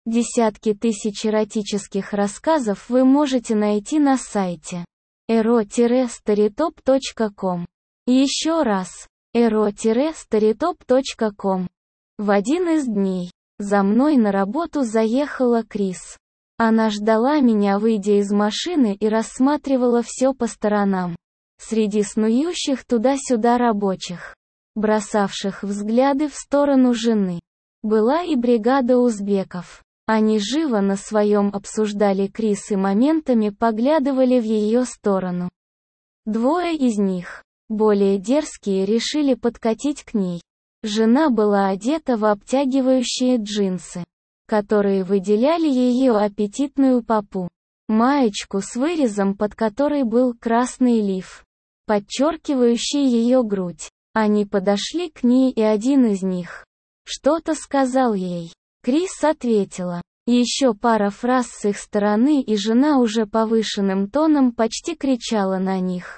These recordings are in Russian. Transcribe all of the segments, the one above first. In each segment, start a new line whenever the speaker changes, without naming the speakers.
Десятки тысяч эротических рассказов вы можете найти на сайте ero-storytop.com. Еще раз, ero-storytop.com. В один из дней за мной на работу заехала Крис. Она ждала меня, выйдя из машины, и рассматривала все по сторонам. Среди снующих туда-сюда рабочих, бросавших взгляды в сторону жены, была и бригада узбеков. Они живо на своем обсуждали Крис и моментами поглядывали в ее сторону. Двое из них, более дерзкие, решили подкатить к ней. Жена была одета в обтягивающие джинсы, которые выделяли ее аппетитную попу, маечку с вырезом, под которой был красный лиф, подчеркивающий ее грудь. Они подошли к ней, и один из них что-то сказал ей. Крис ответила. Еще пара фраз с их стороны, и жена уже повышенным тоном почти кричала на них.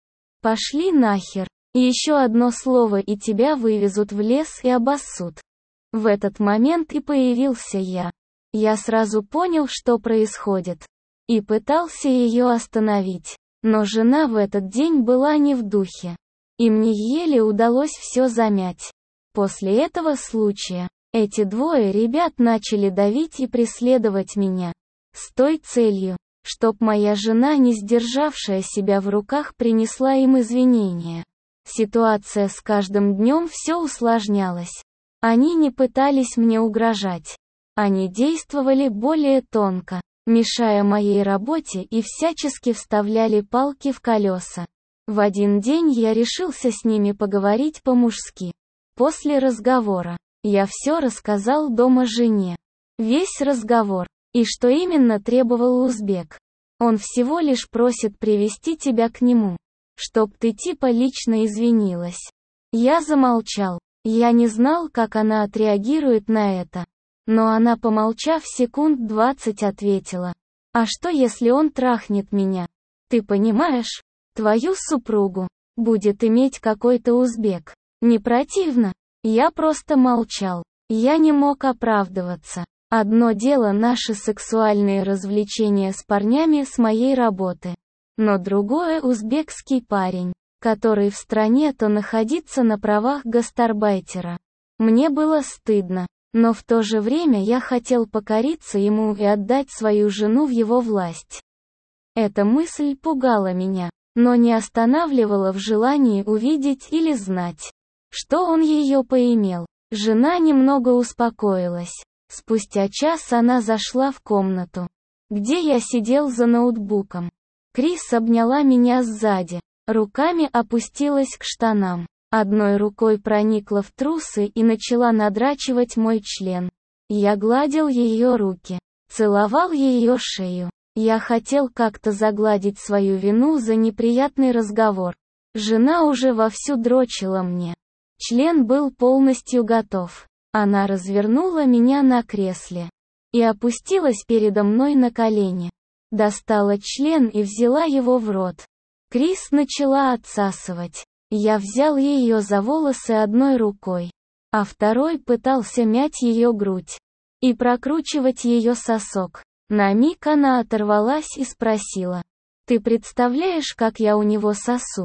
«Пошли нахер! И еще одно слово, и тебя вывезут в лес и обоссут». В этот момент и появился я. Я сразу понял, что происходит, и пытался ее остановить. Но жена в этот день была не в духе, и мне еле удалось все замять. После этого случая эти двое ребят начали давить и преследовать меня, с той целью, чтоб моя жена, не сдержавшая себя в руках, принесла им извинения. Ситуация с каждым днем все усложнялась. Они не пытались мне угрожать. Они действовали более тонко, мешая моей работе, и всячески вставляли палки в колеса. В один день я решился с ними поговорить по-мужски. После разговора я все рассказал дома жене. Весь разговор. И что именно требовал узбек. Он всего лишь просит привести тебя к нему, чтоб ты типа лично извинилась. Я замолчал. Я не знал, как она отреагирует на это. Но она, помолчав секунд 20, ответила. А что если он трахнет меня? Ты понимаешь? Твою супругу будет иметь какой-то узбек. Не противно? Я просто молчал. Я не мог оправдываться. Одно дело наши сексуальные развлечения с парнями с моей работы. Но другое — узбекский парень, который в стране, то находится на правах гастарбайтера. Мне было стыдно, но в то же время я хотел покориться ему и отдать свою жену в его власть. Эта мысль пугала меня, но не останавливала в желании увидеть или знать, что он ее поимел. Жена немного успокоилась. Спустя час она зашла в комнату, где я сидел за ноутбуком. Крис обняла меня сзади, руками опустилась к штанам, одной рукой проникла в трусы и начала надрачивать мой член. Я гладил ее руки, целовал ее шею. Я хотел как-то загладить свою вину за неприятный разговор. Жена уже вовсю дрочила мне. Член был полностью готов. Она развернула меня на кресле и опустилась передо мной на колени. Достала член и взяла его в рот. Крис начала отсасывать. Я взял ее за волосы одной рукой, а второй пытался мять ее грудь и прокручивать ее сосок. На миг она оторвалась и спросила. «Ты представляешь, как я у него сосу?»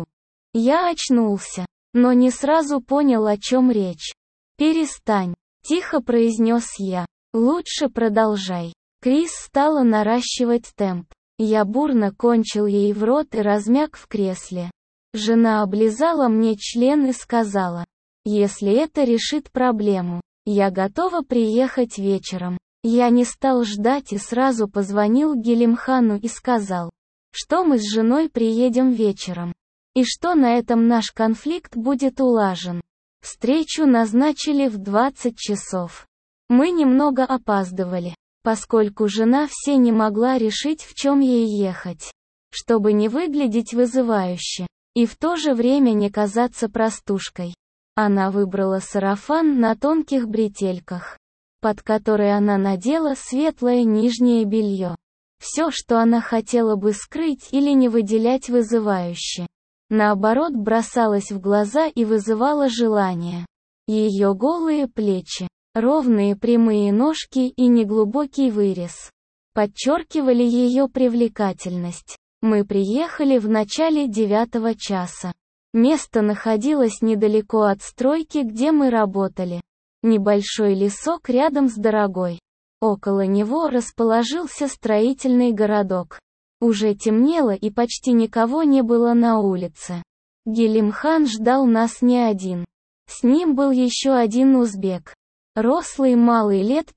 Я очнулся, но не сразу понял, о чем речь. «Перестань», — тихо произнес я. «Лучше продолжай». Крис стала наращивать темп. Я бурно кончил ей в рот и размяк в кресле. Жена облизала мне член и сказала. «Если это решит проблему, я готова приехать вечером». Я не стал ждать и сразу позвонил Гелимхану и сказал, что мы с женой приедем вечером, и что на этом наш конфликт будет улажен. Встречу назначили в 20 часов. Мы немного опаздывали, поскольку жена все не могла решить, в чем ей ехать, чтобы не выглядеть вызывающе, и в то же время не казаться простушкой. Она выбрала сарафан на тонких бретельках, под который она надела светлое нижнее белье. Все, что она хотела бы скрыть или не выделять вызывающе, наоборот, бросалось в глаза и вызывало желание. Ее голые плечи, Ровные прямые ножки и неглубокий вырез подчеркивали ее привлекательность. Мы приехали в начале 9 часа. Место находилось недалеко от стройки, где мы работали. Небольшой лесок рядом с дорогой. Около него расположился строительный городок. Уже темнело и почти никого не было на улице. Гелимхан ждал нас не один. С ним был еще один узбек. Рослый малый лет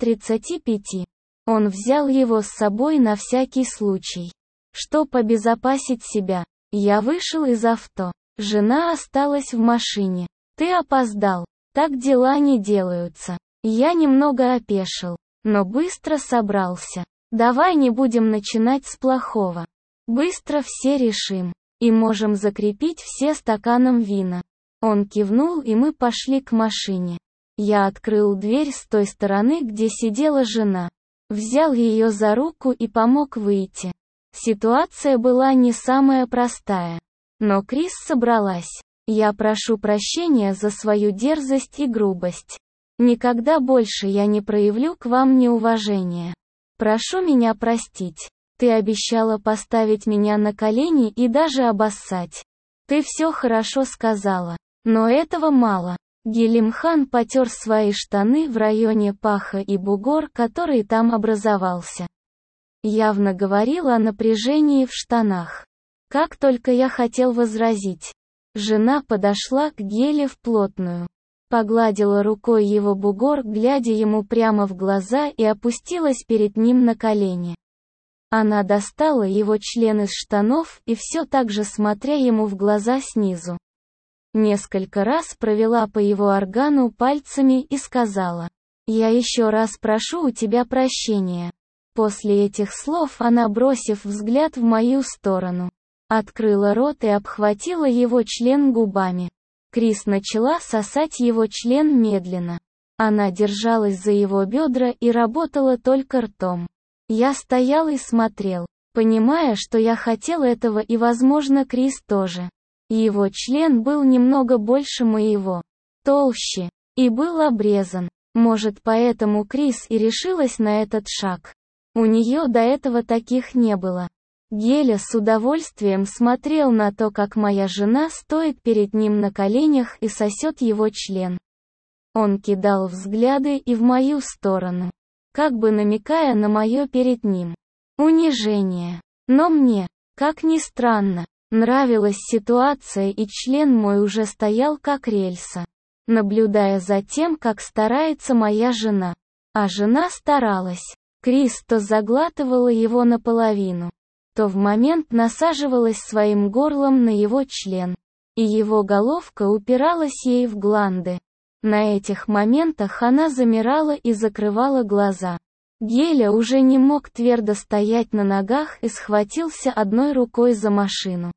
35. Он взял его с собой на всякий случай. Чтоб обезопасить себя. Я вышел из авто. Жена осталась в машине. Ты опоздал. Так дела не делаются. Я немного опешил, но быстро собрался. Давай не будем начинать с плохого. Быстро все решим. И можем закрепить все стаканом вина. Он кивнул, и мы пошли к машине. Я открыл дверь с той стороны, где сидела жена. Взял ее за руку и помог выйти. Ситуация была не самая простая. Но Крис собралась. Я прошу прощения за свою дерзость и грубость. Никогда больше я не проявлю к вам неуважения. Прошу меня простить. Ты обещала поставить меня на колени и даже обоссать. Ты все хорошо сказала. Но этого мало. Гелимхан потер свои штаны в районе паха и бугор, который там образовался. Явно говорил о напряжении в штанах. Как только я хотел возразить. Жена подошла к Геле вплотную. Погладила рукой его бугор, глядя ему прямо в глаза, и опустилась перед ним на колени. Она достала его член из штанов и все так же смотря ему в глаза снизу. Несколько раз провела по его органу пальцами и сказала: «Я еще раз прошу у тебя прощения». После этих слов она, бросив взгляд в мою сторону, открыла рот и обхватила его член губами. Крис начала сосать его член медленно. Она держалась за его бедра и работала только ртом. Я стоял и смотрел, понимая, что я хотел этого и, возможно, Крис тоже. Его член был немного больше моего, толще, и был обрезан. Может, поэтому Крис и решилась на этот шаг. У нее до этого таких не было. Геля с удовольствием смотрел на то, как моя жена стоит перед ним на коленях и сосет его член. Он кидал взгляды и в мою сторону, как бы намекая на мое перед ним унижение. Но мне, как ни странно, нравилась ситуация, и член мой уже стоял как рельса, наблюдая за тем, как старается моя жена. А жена старалась. Крис то заглатывала его наполовину, то в момент насаживалась своим горлом на его член, и его головка упиралась ей в гланды. На этих моментах она замирала и закрывала глаза. Геля уже не мог твердо стоять на ногах и схватился одной рукой за машину.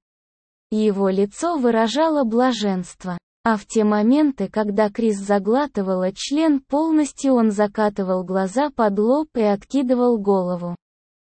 Его лицо выражало блаженство. А в те моменты, когда Крис заглатывала член полностью, он закатывал глаза под лоб и откидывал голову,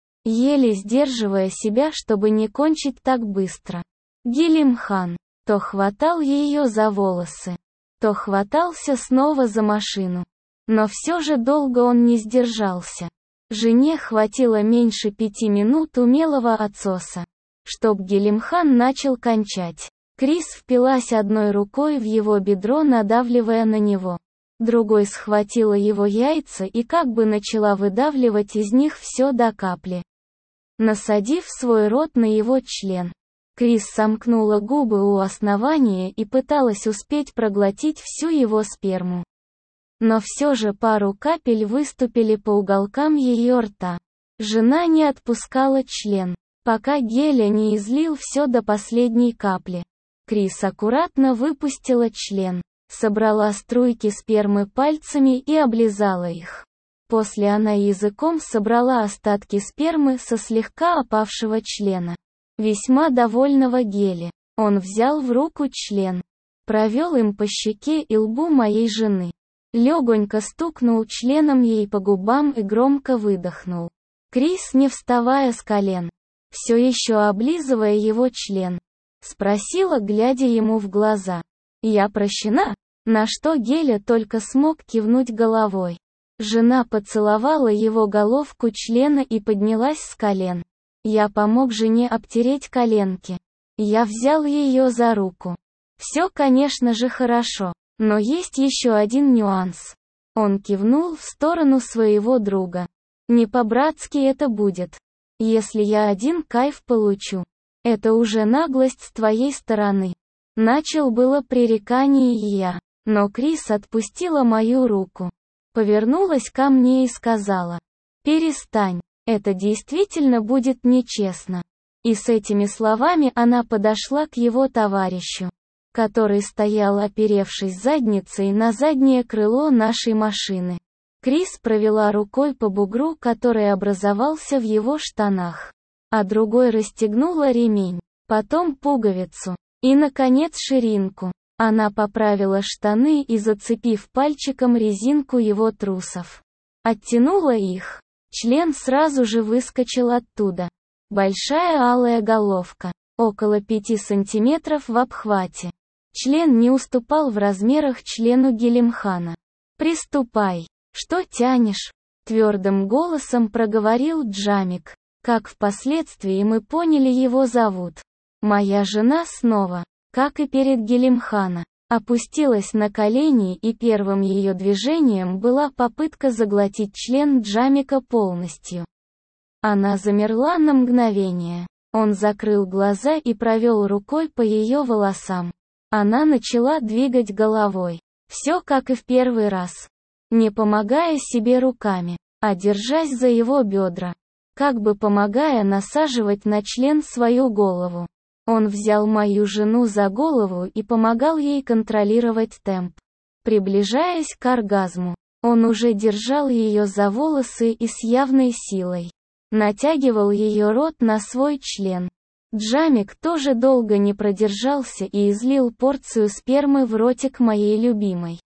еле сдерживая себя, чтобы не кончить так быстро. Гелимхан то хватал ее за волосы, то хватался снова за машину. Но все же долго он не сдержался. Жене хватило меньше 5 минут умелого отсоса, чтоб Гелимхан начал кончать. Крис впилась одной рукой в его бедро, надавливая на него. Другой схватила его яйца и как бы начала выдавливать из них все до капли, насадив свой рот на его член. Крис сомкнула губы у основания и пыталась успеть проглотить всю его сперму. Но все же пару капель выступили по уголкам ее рта. Жена не отпускала член, пока Геля не излил все до последней капли. Крис аккуратно выпустила член, собрала струйки спермы пальцами и облизала их. После она языком собрала остатки спермы со слегка опавшего члена. Весьма довольного Гели. Он взял в руку член, провел им по щеке и лбу моей жены. Легонько стукнул членом ей по губам и громко выдохнул. Крис, не вставая с колен, все еще облизывая его член, спросила, глядя ему в глаза: «Я прощена?» На что Геля только смог кивнуть головой. Жена поцеловала его головку члена и поднялась с колен. Я помог жене обтереть коленки. Я взял ее за руку. Все, конечно же, хорошо, но есть еще один нюанс. Он кивнул в сторону своего друга. Не по-братски это будет. Если я один кайф получу. Это уже наглость с твоей стороны. Начал было пререкание я, но Крис отпустила мою руку. Повернулась ко мне и сказала: «Перестань, это действительно будет нечестно». И с этими словами она подошла к его товарищу, который стоял, оперевшись задницей на заднее крыло нашей машины. Крис провела рукой по бугру, который образовался в его штанах, а другой расстегнула ремень, потом пуговицу, и, наконец, ширинку. Она поправила штаны и, зацепив пальчиком резинку его трусов, оттянула их. Член сразу же выскочил оттуда. Большая алая головка, около 5 сантиметров в обхвате. Член не уступал в размерах члену Гелимхана. «Приступай. Что тянешь?» — твердым голосом проговорил Джамик. Как впоследствии мы поняли, его зовут. Моя жена снова, как и перед Гелимхана, опустилась на колени, и первым ее движением была попытка заглотить член Джамика полностью. Она замерла на мгновение. Он закрыл глаза и провел рукой по ее волосам. Она начала двигать головой. Все как и в первый раз. Не помогая себе руками, а держась за его бедра. Как бы помогая насаживать на член свою голову. Он взял мою жену за голову и помогал ей контролировать темп. Приближаясь к оргазму, он уже держал ее за волосы и с явной силой натягивал ее рот на свой член. Джамик тоже долго не продержался и излил порцию спермы в ротик моей любимой.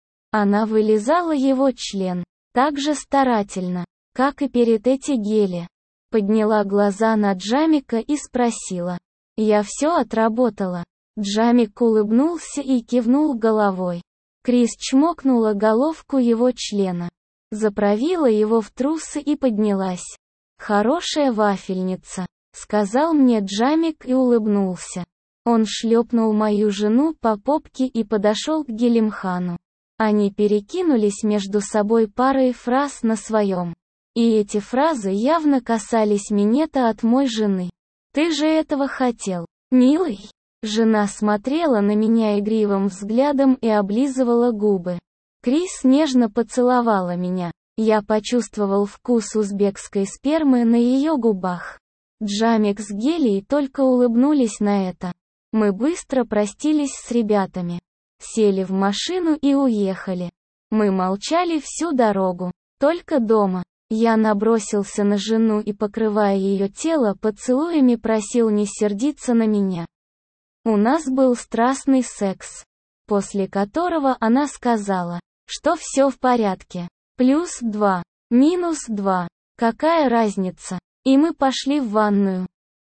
Она вылизала его член, так же старательно, как и перед этим геле. Подняла глаза на Джамика и спросила: «Я все отработала?» Джамик улыбнулся и кивнул головой. Крис чмокнула головку его члена, заправила его в трусы и поднялась. «Хорошая вафельница», — сказал мне Джамик и улыбнулся. Он шлепнул мою жену по попке и подошел к Гелимхану. Они перекинулись между собой парой фраз на своем. И эти фразы явно касались минета от моей жены. «Ты же этого хотел, милый?» Жена смотрела на меня игривым взглядом и облизывала губы. Крис нежно поцеловала меня. Я почувствовал вкус узбекской спермы на ее губах. Джамик с Гелией только улыбнулись на это. Мы быстро простились с ребятами. Сели в машину и уехали. Мы молчали всю дорогу. Только дома. Я набросился на жену и, покрывая ее тело поцелуями, просил не сердиться на меня. У нас был страстный секс, после которого она сказала, что все в порядке. +2, -2, какая разница? И мы пошли в ванную.